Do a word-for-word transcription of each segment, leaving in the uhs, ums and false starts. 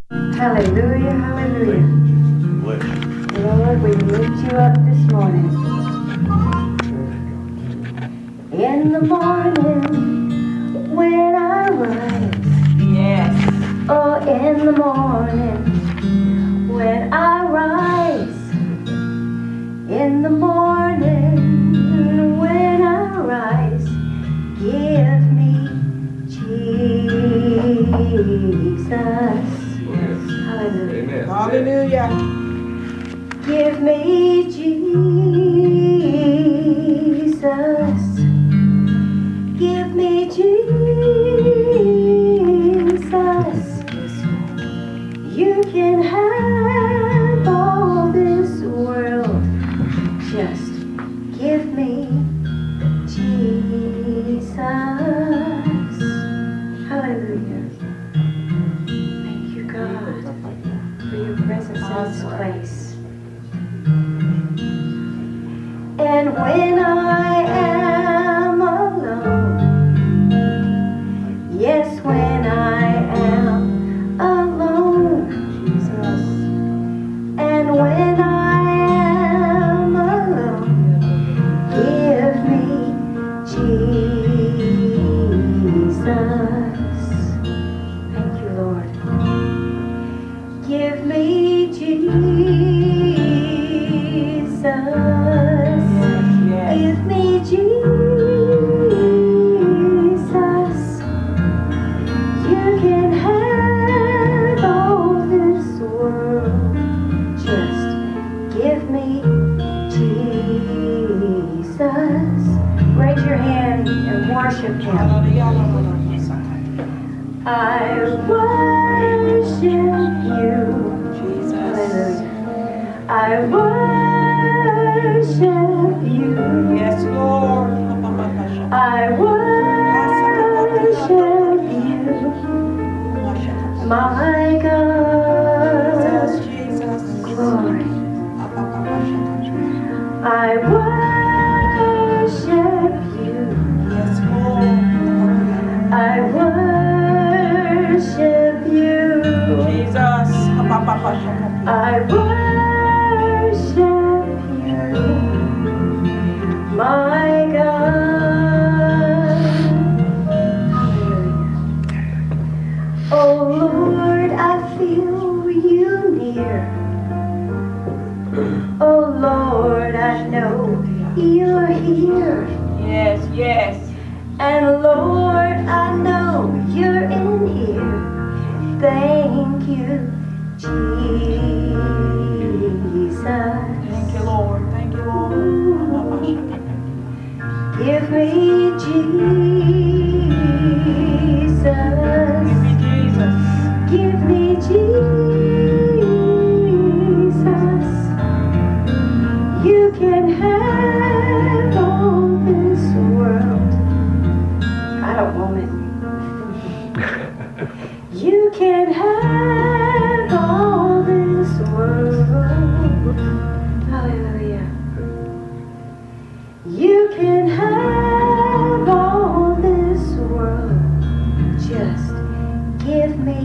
Hallelujah, hallelujah. Lord, we lift you up this morning. In the morning, when I rise. Yes. Oh, in the morning, when I rise. In the morning, when I rise. Give me Jesus. Hallelujah. Amen. Hallelujah. Give me Jesus. Give me Jesus. You can have all this world. Just give me Jesus. Hallelujah. Thank you, God, for your presence in this place. And when I am alone, yes, when I am alone, Jesus, and when I am alone, give me Jesus. Thank you, Lord. Give me Jesus. Give me Jesus. You can have all this world. Just give me Jesus. Raise your hand and worship Him. I worship you, Jesus. I worship you. Yes, Lord. I worship you, my God. Jesus. Glory. I worship you. Yes, Lord. I worship you. Jesus. I worship you, my God. Hallelujah. Oh Lord, I feel you near. Oh Lord, I know you're here. Yes, yes. And Lord, I know you're in here. Thank you, Jesus. Thank you, Lord. Thank you, Lord. Give me Jesus. Give me Jesus. Give me Jesus. You can have all this world. I don't want it. You can have all this world. Hallelujah. You can have all this world. Just give me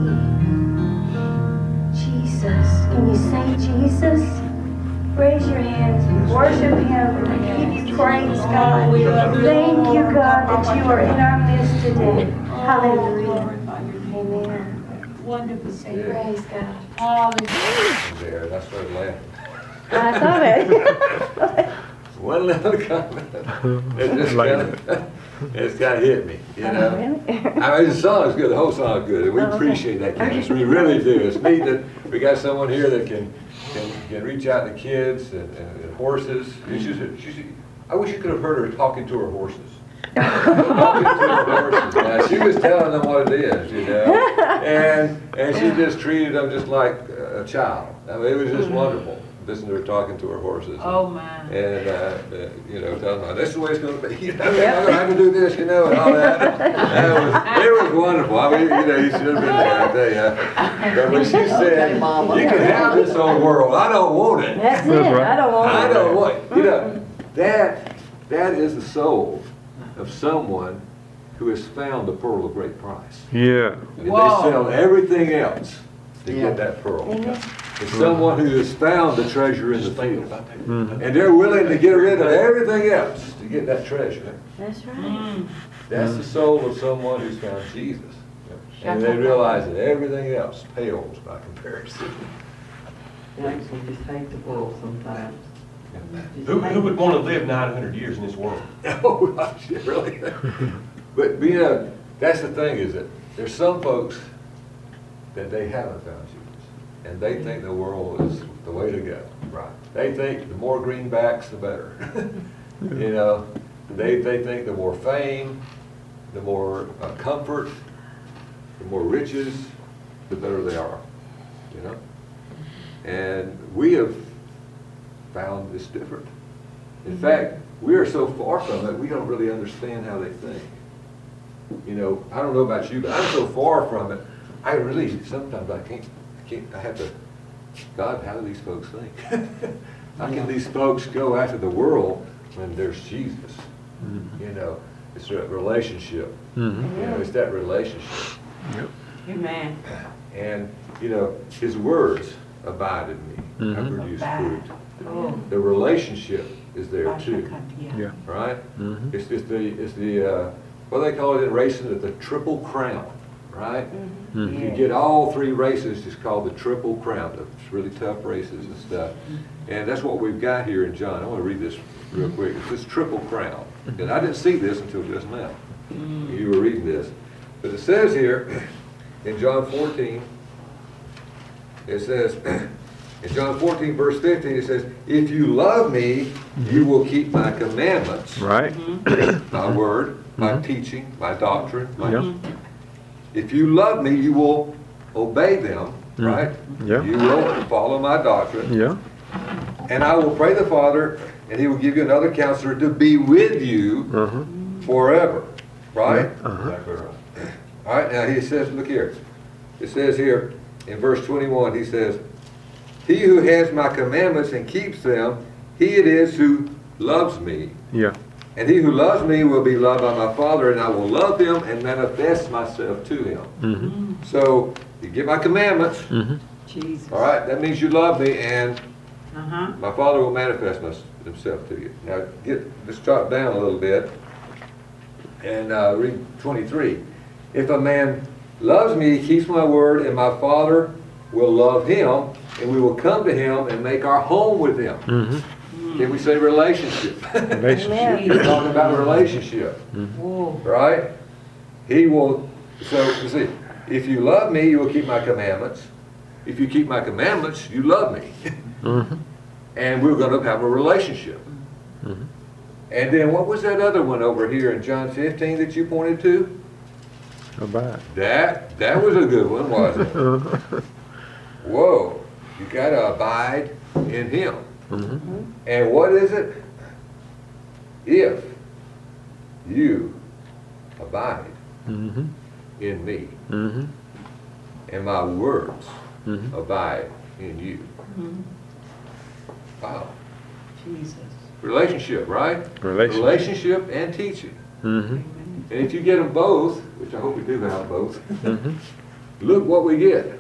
Jesus. Can you say Jesus? Raise your hands and worship Him and give you praise, God. Thank you, God, that you are in our midst today. Hallelujah. Amen. Wonderful Savior. Praise God. Hallelujah. There, that's what laughed. I saw that. One little comment. It just kind of, it's kind of hit me, you know. Oh, really? I mean, the song's good. The whole song's good, and we Oh, okay. appreciate that, Candace. We really do. It's neat that we got someone here that can can, can reach out to kids and, and, and horses. She's, she's, I wish you could have heard her talking to her horses. Talking to her horses. Now, she was telling them what it is, you know, and and she just treated them just like a child. I mean, it was just wonderful. Listening to her talking to her horses. Oh, man. And, uh, uh, you know, telling them, this is the way it's going to be. You know, I'm going to have to do this, you know, and all that. That was, it was wonderful. I mean, you know, you should have been there, I tell you. But when she said, you can have this old world, I don't want it. That's it. I don't want I it. don't want it. You know, that, that is the soul of someone who has found the pearl of great price. Yeah. And Wow. they sell everything else to Yeah. get that pearl. Amen. It's someone who has found the treasure in the Just thinking field. about that. Mhm. And they're willing to get rid of everything else to get that treasure. That's right. Mm. That's the soul of someone who's found Jesus. And they realize that everything else pales by comparison. You actually just hate the world sometimes. Just Who, hate who it. would want to live nine hundred years in this world? Oh, gosh, yeah, really? But, you know, that's the thing, is that there's some folks that they haven't found Jesus. And they think the world is the way to go. Right. They think the more greenbacks, the better. You know, they, they think the more fame, the more uh, comfort, the more riches, the better they are, you know? And we have found this different. In fact, we are so far from it, we don't really understand how they think. You know, I don't know about you, but I'm so far from it, I really, sometimes I can't, I can't, I have to, God, how do these folks think? How can these folks go after the world when there's Jesus? You know, it's a relationship. Mhm. You know, it's that relationship. Yep. Amen. And, you know, his words abide in me. I Mhm. produce Abide. fruit. Oh. The relationship is there too, Yeah. right? Mhm. It's just the, it's the, uh, what do they call it in racing, the triple crown, right? Mhm. You get all three races, it's called the triple crown. It's really tough races and stuff. And that's what we've got here in John. I want to read this real quick. It's this triple crown. And I didn't see this until just now. You were reading this. But it says here in John fourteen, it says, in John fourteen, verse fifteen, it says, if you love me, you will keep my commandments, Right? my word, my teaching, my doctrine. My, Yeah. If you love me, you will obey them, right? Yeah. You will follow my doctrine. Yeah. And I will pray the Father, and he will give you another counselor to be with you Uh-huh. forever, right? Uh-huh. Exactly right. All right, now he says, look here. It says here in verse twenty-one, he says, he who has my commandments and keeps them, he it is who loves me. Yeah. And he who loves me will be loved by my Father, and I will love him and manifest myself to him. Mhm. So, you get my commandments, Mhm. Jesus. all right? That means you love me, and Uh-huh. my Father will manifest mys- himself to you. Now, get, let's drop down a little bit and uh, read twenty-three. If a man loves me, he keeps my word, and my Father will love him, and we will come to him and make our home with him. Mhm. Can we say relationship? Relationship. Amen. We're talking about a relationship, Whoa. right? He will, so, you see, if you love me, you will keep my commandments. If you keep my commandments, you love me. Mhm. And we're going to have a relationship. Mhm. And then what was that other one over here in John fifteen that you pointed to? Abide. That, that was a good one, wasn't it? Uh-huh. Whoa, you got to abide in him. Mhm. And what is it? If you abide Mhm. in me, Mhm. and my words Mhm. abide in you. Mhm. Wow. Jesus. Relationship, right? Relationship. Relationship and teaching. Mhm. Amen. And if you get them both, which I hope we do have both, Mhm. look what we get.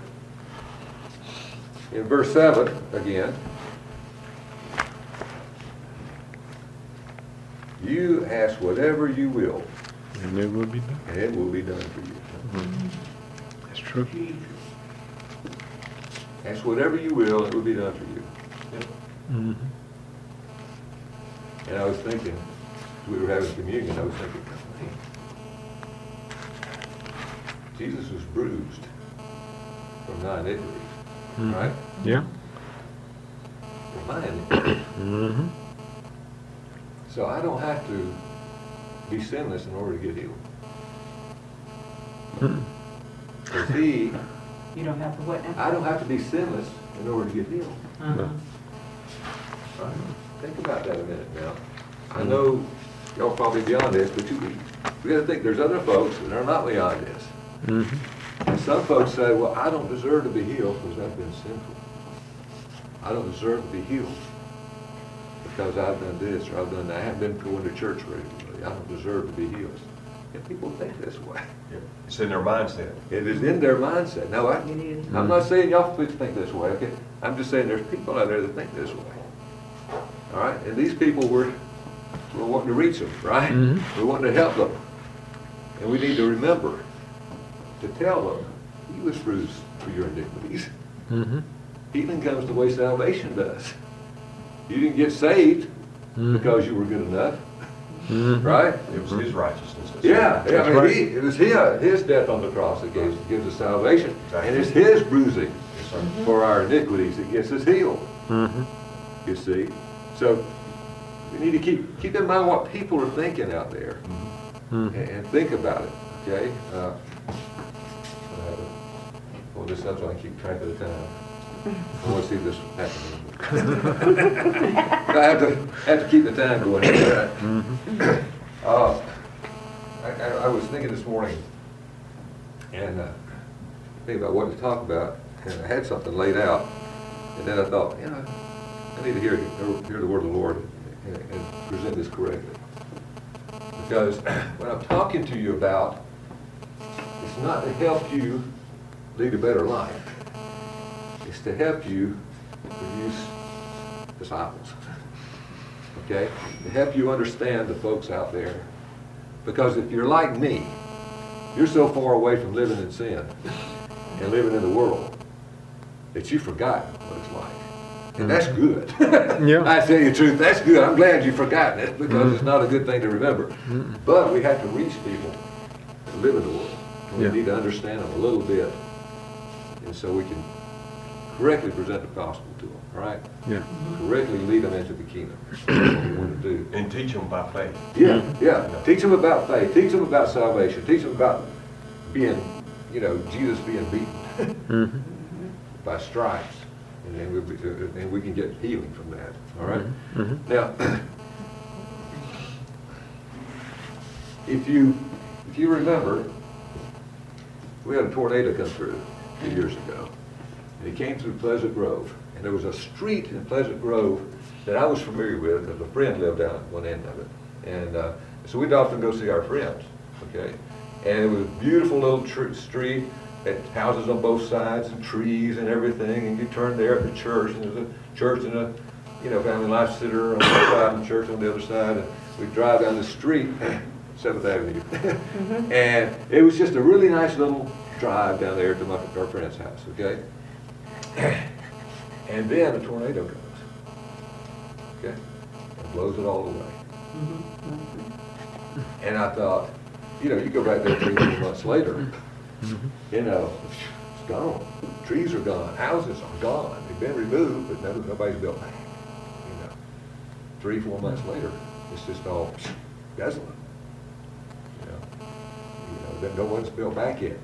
In verse seven, again, you ask whatever you will, And it will be done. and it will be done for you. That's true. Jesus. Ask whatever you will, it will be done for you. Mhm. And I was thinking, we were having communion, I was thinking, man, Jesus was bruised from nine iniquities, Mhm. right? Yeah. For my iniquities. Mhm. So I don't have to be sinless in order to get healed. Mhm. Because he, You don't have to what now? I don't have to be sinless in order to get healed. Uh-huh. Right? Think about that a minute now. I know y'all probably beyond this, but you, we gotta think there's other folks that are not beyond this. Mhm. And some folks say, well, I don't deserve to be healed because I've been sinful. I don't deserve to be healed because I've done this or I've done that. I haven't been going to church regularly. I don't deserve to be healed. And people think this way. Yeah. It's in their mindset. It is in their mindset. Now, I, I'm not saying y'all please think this way, okay? I'm just saying there's people out there that think this way. All right? And these people were, were wanting to reach them, right? Mhm. We're wanting to help them. And we need to remember to tell them, he was bruised for your iniquities. Mm-hmm. Healing comes the way salvation does. You didn't get saved Mhm. because you were good enough, Mm-hmm. right? It was his righteousness. that Yeah, saved yeah, us. I mean, right. he, it was his, his death on the cross that gives, gives us salvation. Exactly. And it's his bruising Yes, sir. for our iniquities that gets us healed, Mm-hmm. you see. So we need to keep, keep in mind what people are thinking out there and, Mm-hmm. and think about it, okay? Uh, Well, this up so I can keep track of the time. I want to see this happening. I have to, have to keep the time going here, right? Uh, I, I, I was thinking this morning, and uh, thinking about what to talk about, and I had something laid out, and then I thought, you know, I need to hear, hear the word of the Lord and, and present this correctly. Because what I'm talking to you about, it's not to help you lead a better life. It's to help you produce disciples. Okay? To help you understand the folks out there. Because if you're like me, you're so far away from living in sin and living in the world that you've forgotten what it's like. And that's good. Yeah. I tell you the truth, that's good. I'm glad you've forgotten it because it's not a good thing to remember. Mm-mm. But we have to reach people that live in the world. And we Yeah. need to understand them a little bit. And so we can correctly present the gospel to them, all right? Yeah. Correctly lead them into the kingdom. That's what we want to do. And teach them by faith. Yeah, yeah. Teach them about faith. Teach them about salvation. Teach them about being, you know, Jesus being beaten Mm-hmm. by stripes. And then, we'll be, uh, and we can get healing from that, all right? Mm-hmm. Now, if you, if you remember, we had a tornado come through a few years ago. And it came through Pleasant Grove. And there was a street in Pleasant Grove that I was familiar with because a friend lived down at one end of it. And uh, so we'd often go see our friends, okay? And it was a beautiful little tr street. It had houses on both sides and trees and everything. And you turn there at the church, and there's a church and a, you know, Family Life Center on one side and church on the other side. And we'd drive down the street, seventh Avenue. And it was just a really nice little drive down there to my, our friend's house, okay? And then a tornado comes, okay, and blows it all away. And I thought, you know, you go back there three, four months later, you know, it's gone. Trees are gone, houses are gone. They've been removed, but no, nobody's built back. You know, three, four months later, it's just all desolate. You know, you know, that no one's built back yet.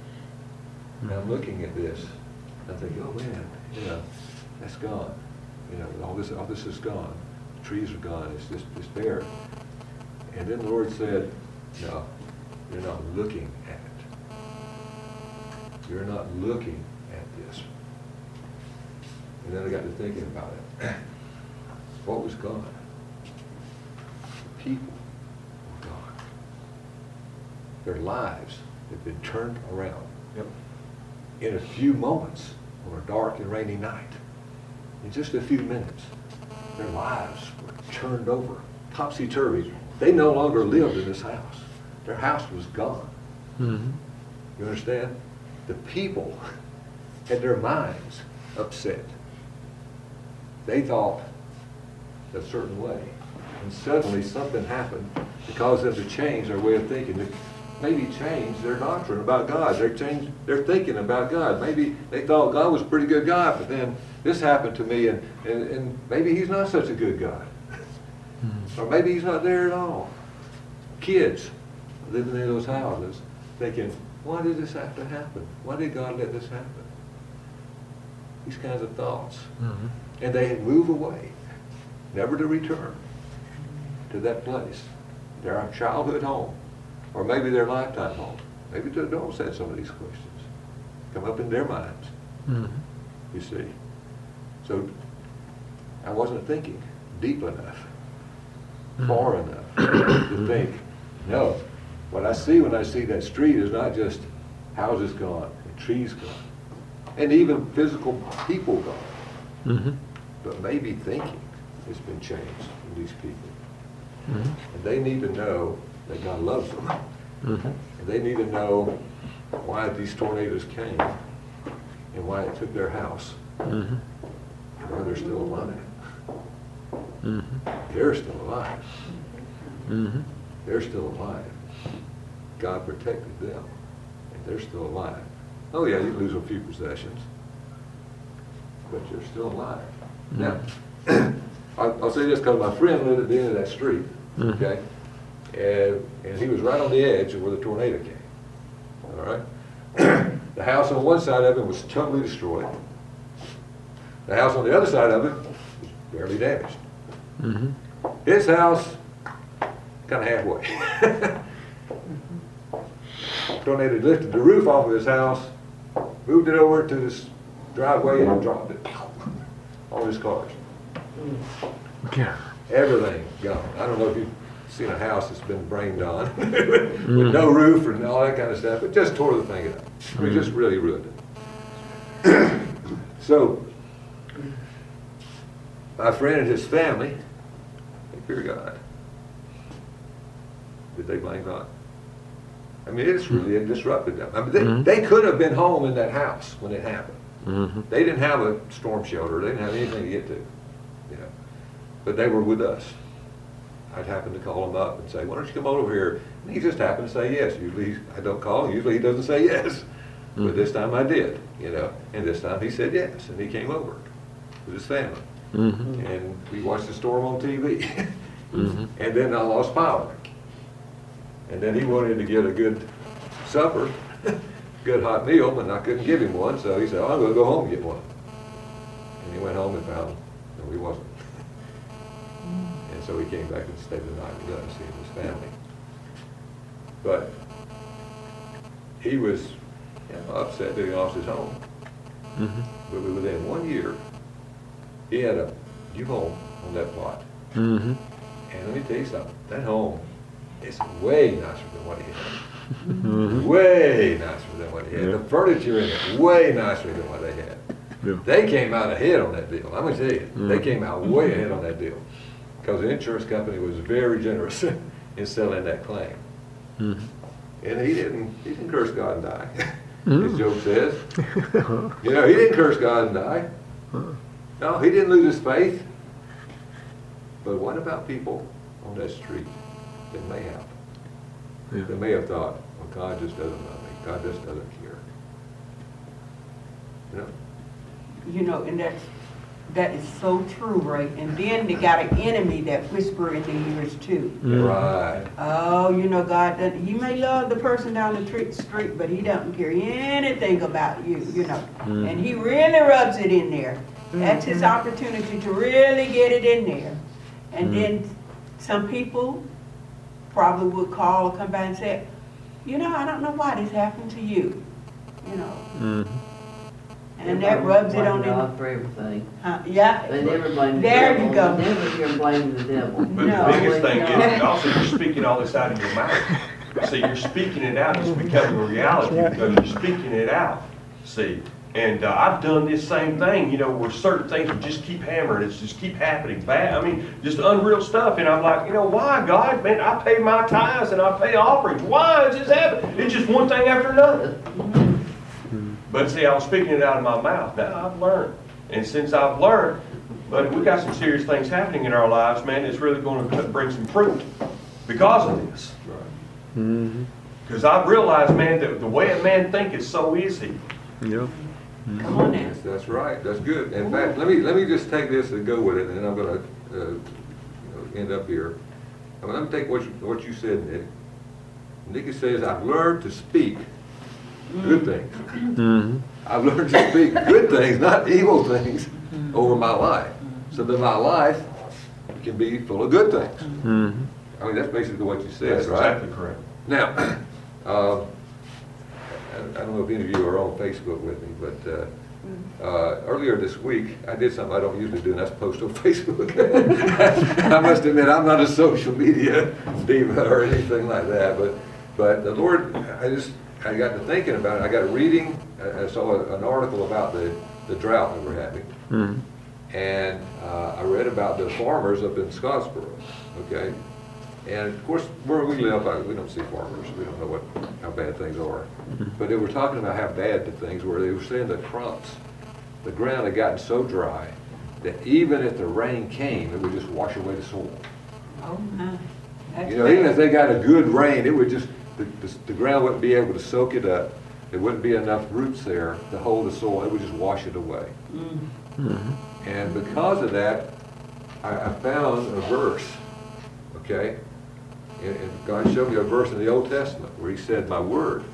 And I'm looking at this, I think, oh man, you know, that's gone. You know, all this, all this is gone. The trees are gone. It's just, it's bare. And then the Lord said, no, you're not looking at it. You're not looking at this. And then I got to thinking about it. What was gone? People were gone. Their lives had been turned around. Yep. In a few moments on a dark and rainy night. In just a few minutes, their lives were turned over, topsy-turvy. They no longer lived in this house. Their house was gone. Mm-hmm. You understand? The people had their minds upset. They thought a certain way. And suddenly something happened that caused them to change their way of thinking. To maybe change their doctrine about God. They're changed their thinking about God. Maybe they thought God was a pretty good God, but then this happened to me, and, and, and maybe he's not such a good God. Mm-hmm. Or maybe he's not there at all. Kids living in those houses thinking, why did this have to happen? Why did God let this happen? These kinds of thoughts. Mm-hmm. And they move away, never to return to that place, their childhood home, or maybe their lifetime home. Maybe they don't set some of these questions. Come up in their minds, Mm-hmm. you see. So I wasn't thinking deep enough, far enough to think, no, what I see when I see that street is not just houses gone and trees gone, and even physical people gone, Mm-hmm. but maybe thinking has been changed in these people. Mm-hmm. And they need to know that God loves them. Mm-hmm. And they need to know why these tornadoes came and why it took their house Mm-hmm. and why they're still alive. Mm-hmm. They're still alive. Mm-hmm. They're still alive. God protected them, and they're still alive. Oh yeah, you lose a few possessions, but you're still alive. Now, I'll, I'll say this because my friend lived at the end of that street, Mhm. okay? And, and he was right on the edge of where the tornado came, all right? The house on one side of it was totally destroyed. The house on the other side of it was barely damaged. Mm-hmm. His house, kind of halfway. Tornado lifted the roof off of his house, moved it over to this driveway and dropped it on his cars. Yeah. Everything gone. I don't know if you've seen a house that's been brained on with no roof and all that kind of stuff. It just tore the thing up. I mean, just really ruined it. So, my friend and his family, they fear God. Did they blame God? I mean, it's really disrupted them. I mean, they, Mhm. they could have been home in that house when it happened. Mm-hmm. They didn't have a storm shelter. They didn't have anything to get to, you know. But they were with us. I'd happen to call him up and say, "Why don't you come over here?" And he just happened to say yes. Usually I don't call him. Usually he doesn't say yes. Mhm. But this time I did, you know. And this time he said yes, and he came over with his family. Mm-hmm. And we watched the storm on T V. Mm-hmm. And then I lost power. And then he wanted to get a good supper, good hot meal, and I couldn't give him one, so he said, "Oh, I'm gonna go home and get one." And he went home and found, no, he wasn't. And so he came back and stayed the night with us, he and his family. But he was, you know, upset that he lost his home. Mm-hmm. But within one year, he had a new home on that plot. Mm-hmm. And let me tell you something, that home is way nicer than what he had. Mm-hmm. Way nicer than what he had. Yeah. The furniture in it, way nicer than what they had. Yeah. They came out ahead on that deal. I'm gonna tell you, they Mhm. came out way ahead on that deal. Because the insurance company was very generous in selling that claim. Mm-hmm. And he didn't, he didn't curse God and die, Mm. as Job says. You know, he didn't curse God and die. No, he didn't lose his faith. But what about people on that street that may have? Yeah. That may have thought, well, God just doesn't love me. God just doesn't care. You know? You know, and that's, that is so true, right? And then they got an enemy that whisper in their ears too. Mhm. Right. Oh, you know, God, doesn't- he may love the person down the tre- street, but he doesn't care anything about you, you know. Mhm. And he really rubs it in there. That's his opportunity to really get it in there. And Mhm. then some people probably would call or come by and say, you know, I don't know why this happened to you, you know. Mm-hmm. And that rubs it Blame on them. God for everything. Huh, yeah. They never blame the There devil. you go. They never hear blaming the devil. But No. the biggest thing no. is, also you're speaking all this out of your mouth. See, you're speaking it out, it's becoming a reality because you're speaking it out. See, and uh, I've done this same thing, you know, where certain things will just keep hammering, it's just keep happening, bad. I mean, just unreal stuff, and I'm like, you know, why, God, man, I pay my tithes and I pay offerings. Why is this happening? It's just one thing after another. But see, I was speaking it out of my mouth. Now I've learned. And since I've learned, but we got some serious things happening in our lives, man, it's really going to bring some fruit because of this. Mm-hmm. Because I've realized, man, that the way a man thinks is so easy. Yep. Come on now. That's, that's right. That's good. In fact, let me let me just take this and go with it, and then I'm going to uh, you know, end up here. I mean, let me take what you, what you said, Nick. Nicky says, "I've learned to speak good things. Mm-hmm. I've learned to speak good things, not evil things, over my life, so that my life can be full of good things." Mm-hmm. I mean, that's basically what you said, That's right? exactly correct. Now, uh, I I don't know if any of you are on Facebook with me, but uh, uh, earlier this week, I did something I don't usually do, and that's post on Facebook. I must admit, I'm not a social media diva or anything like that, but But the Lord, I just, I got to thinking about it. I got reading, I I saw a- an article about the, the drought that we're having. Mhm. And uh, I read about the farmers up in Scottsboro, okay? And of course, where we live, I- we don't see farmers. We don't know what, how bad things are. But they were talking about how bad the things were. They were saying the crops, the ground had gotten so dry that even if the rain came, it would just wash away the soil. Oh, my. That's You know, even bad. if they got a good rain, it would just, the, the, the ground wouldn't be able to soak it up. There wouldn't be enough roots there to hold the soil. It would just wash it away. Mm. And because of that, I, I found a verse, okay? And, and God showed me a verse in the Old Testament where he said, my word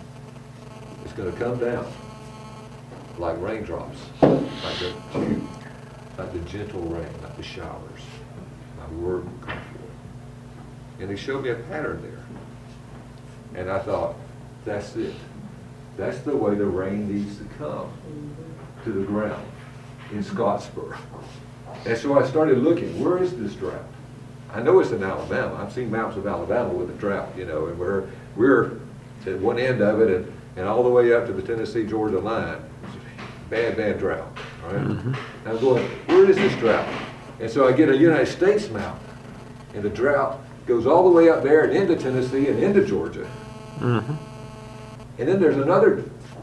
is going to come down like raindrops, like the dew, like the gentle rain, like the showers. My word will come forth. And he showed me a pattern there. And I thought, that's it. That's the way the rain needs to come to the ground in Scottsboro. And so I started looking, where is this drought? I know it's in Alabama. I've seen maps of Alabama with a drought, you know, and we're, we're at one end of it and, and all the way up to the Tennessee-Georgia line. Bad, bad drought, all right? Mhm. And I'm going, where is this drought? And so I get a United States map, and the drought goes all the way up there and into Tennessee and into Georgia. Mhm. And then there's another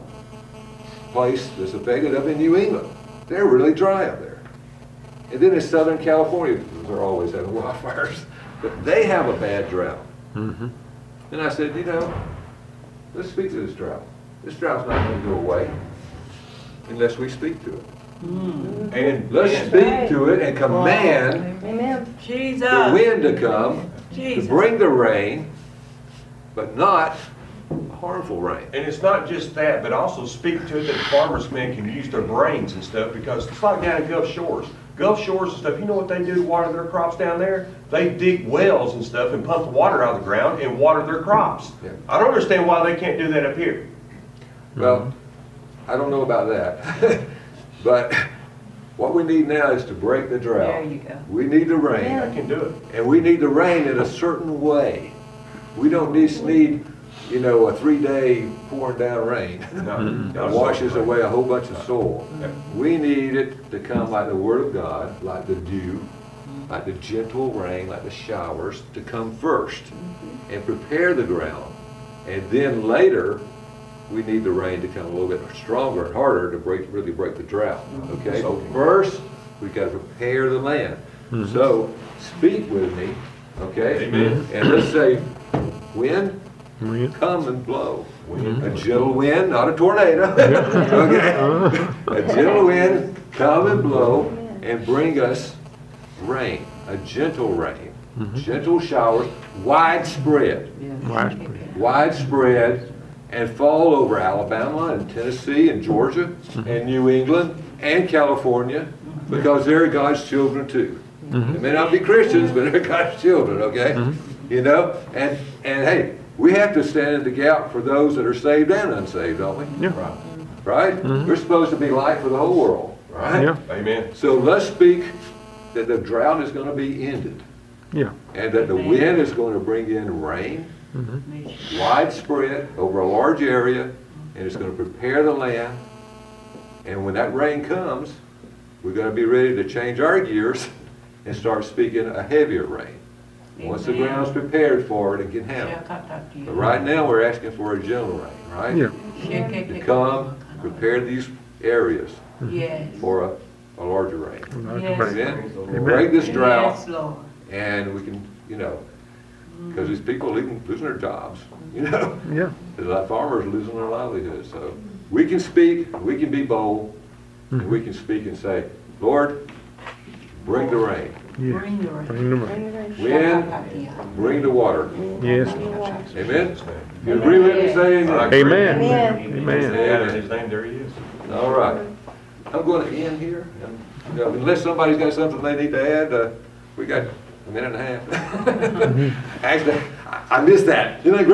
place that's affected up in New England. They're really dry up there. And then in Southern California, they're always having wildfires, but they have a bad drought. Mhm. And I said, you know, let's speak to this drought. This drought's not going to go away unless we speak to it. And Let's and- speak to it and command Amen. Jesus. the wind to come, to Jesus. bring the rain, but not harmful rain. And it's not just that, but also speak to it that farmers, man, can use their brains and stuff, because it's like down in Gulf Shores. Gulf Shores and stuff, you know what they do to water their crops down there? They dig wells and stuff and pump the water out of the ground and water their crops. Yeah. I don't understand why they can't do that up here. Well, I don't know about that. But what we need now is to break the drought. There you go. We need the rain. Yeah. I can do it. And we need the rain in a certain way. We don't just need, you know, a three-day pouring down rain No, that washes away a whole bunch of soil. Yeah. We need it to come like the Word of God, like the dew, like the gentle rain, like the showers, to come first and prepare the ground. And then later, we need the rain to come a little bit stronger and harder to break, really break the drought, okay? But first, we got to prepare the land. So, speak with me, okay? Amen. And let's say, wind, Wind. come and blow. A gentle wind, not a tornado, okay? A gentle wind, come and blow and bring us rain, a gentle rain, gentle showers, widespread, Widespread. widespread, and fall over Alabama and Tennessee and Georgia and New England and California, because they're God's children too. They may not be Christians, but they're God's children, okay? You know, and, and hey, we have to stand in the gap for those that are saved and unsaved, don't we? Yeah. Right? We're supposed to be light for the whole world, right? Yeah. Amen. So let's speak that the drought is going to be ended, Yeah. and that the wind is going to bring in rain, widespread over a large area, and it's going to prepare the land. And when that rain comes, we're going to be ready to change our gears and start speaking a heavier rain. Once the Amen. ground's prepared for it and can handle Yeah, it. cut that to you. But right now, we're asking for a gentle rain, right? Yeah. To come, prepare these areas Yes. for a, a larger rain. Yes. Amen? Break this drought, Yes, Lord. and we can, you know, because these people are losing, losing their jobs, you know? Yeah. There's a lot of farmers losing their livelihood, so we can speak, we can be bold, and we can speak and say, Lord, bring the rain. Yeah. Bring the rain. Bring the rain. Wind, bring the water. Yes. Amen? You agree with me, say I amen? agree. Amen. Amen. Amen. Yeah, in his name, there he is. All right. I'm going to end here. and, you know, Unless somebody's got something they need to add, uh, we got a minute and a half. Actually, I I missed that. Isn't that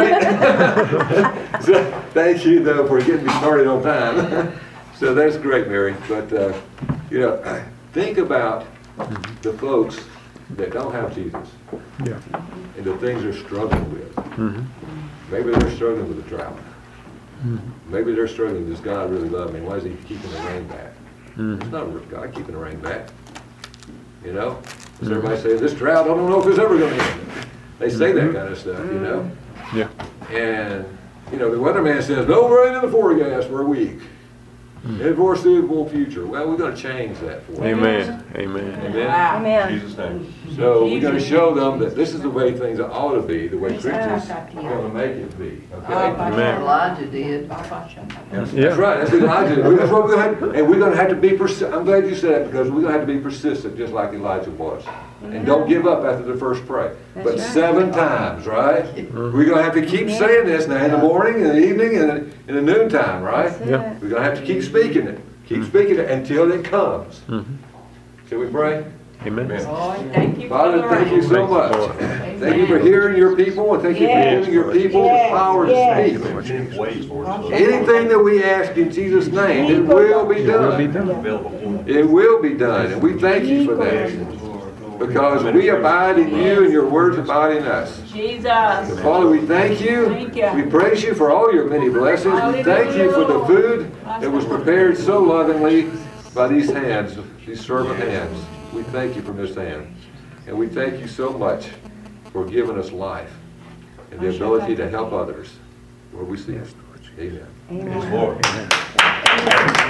great? So, thank you, though, for getting me started on time. So that's great, Mary. But, uh, you know, think about the folks that don't have Jesus Yeah. and the things they're struggling with. Mhm. Maybe they're struggling with a drought. Maybe they're struggling, does God really love me? Why is he keeping the rain back? It's not God keeping the rain back. You know? Because everybody says, this drought, I don't know if it's ever going to end. They say that kind of stuff, you know? Yeah. And, you know, the weatherman says, no rain in the forecast for a week. And foreseeable future. Well, we're going to change that for them. Amen. Amen. Amen. Wow. In Amen. Jesus' name. So we're going to show them that this is the way things ought to be, the way Yes, Christians sir. are going to make it be. Okay? Amen. Elijah did. That's Yeah. right. That's what Elijah did. That's what we're going to have, and we're going to have to be persistent. I'm glad you said that because we're going to have to be persistent, just like Elijah was. And don't give up after the first pray. That's But right. seven times, right? We're going to have to keep saying this now in the morning, in the evening, and in the noontime, right? That's Yeah. it. We're going to have to keep speaking it. Keep speaking it until it comes. Mhm. Shall we pray? Amen. Amen. Lord, thank you for Father, the thank you rain. so Thank you, much. Lord. Thank you for hearing your people, and thank you for Yes. giving your people the Yes. power to Yes. speak. Many ways, Lord, so Anything that we ask in Jesus' name, it will be It will be done. done. available for It will be done, and we thank you for that. Because we abide in you and your words abide in us. So Jesus. Father, we thank you. Thank you. We praise you for all your many blessings. We thank you for the food that was prepared so lovingly by these hands, these servant hands. We thank you from this hand. And we thank you so much for giving us life and the ability to help others where we see it. Amen. Amen. Lord.